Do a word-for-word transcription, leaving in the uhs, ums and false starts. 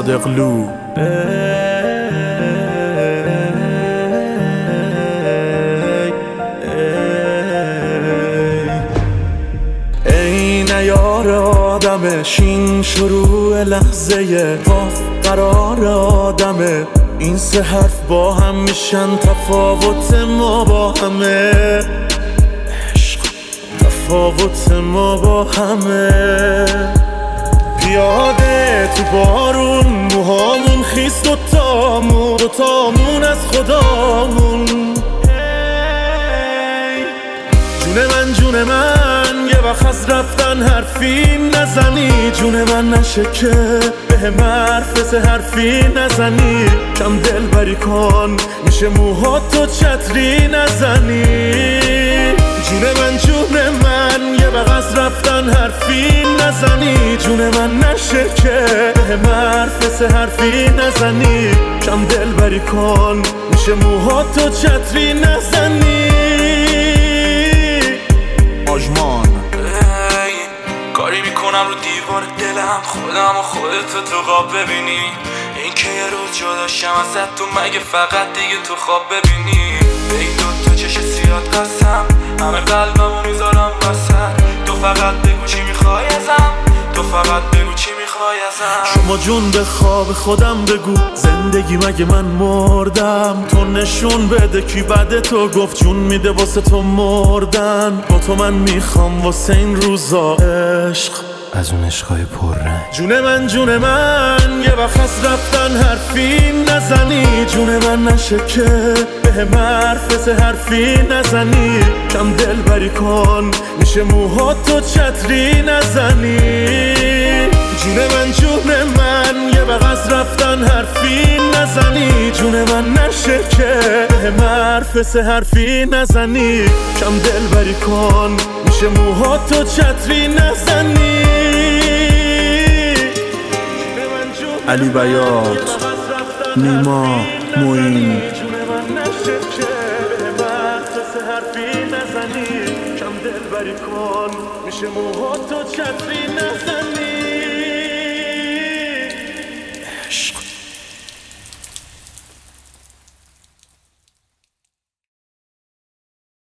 صادقلو. ای نیار آدمه شین شروع لحظه قاف قرار آدمه، این سه حرف با هم میشن تفاوت ما با همه، عشق تفاوت ما با همه. پیاده تو بارون موهامون خیس دوتامون دوتامون از خدامون. جون من جون من یه وقت از رفتن حرفی نزنی، جون من نشه که به حرف سه حرفی نزنی، کم دل بری کن میشه موهاتو چتری نزنی. جون من جون من یه وقت از رفتن حرفی نزنی، جون من نشه که به حرف سه حرفی نزنی، کم دل بری کن میشه موهاتو چتری نزنی. آژمان کاری میکنم رو دیوار دلم خودم و خودتو تو خواب ببینی، این که یه روز جدا شم ازت تو مگه فقط دیگه تو خواب ببینی. به این دوتا چش سیاد قسم همه قلبمو میذارم وسط، تو فقط بگو چی میخوای ازم، تو فقط بگو چی میخوای ازم. شما جون به خواب خودم بگو زندگی مگه من مردم، تو نشون بده کی بعد تو گفت جون میده واسه تو مردن. با تو من میخوام واسه این روزا عشق از اون عشقای پررنگ. جون من جون من یه وقت از رفتن حرفی نزنی، جون من نشه که به حرف سه حرفی نزنی، کم دل بری کن میشه موهاتو چتری نزنی. جون من جون من یه وقت از رفتن حرفی نزنی، جون من نشه که به حرف سه حرفی نزنی، کم دل بری کن میشه موهاتو چتری نزنی. علی بیات، نیما، موین. کم دل بری کن میشه موهاتو چتری نزنی.